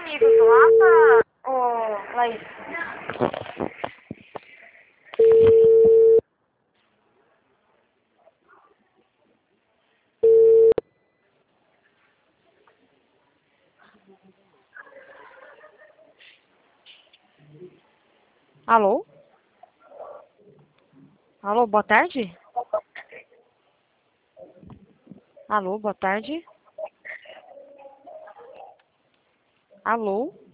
amigos lá pra... Ô, Laís. Alô? Alô, boa tarde? Alô, boa tarde? Alô?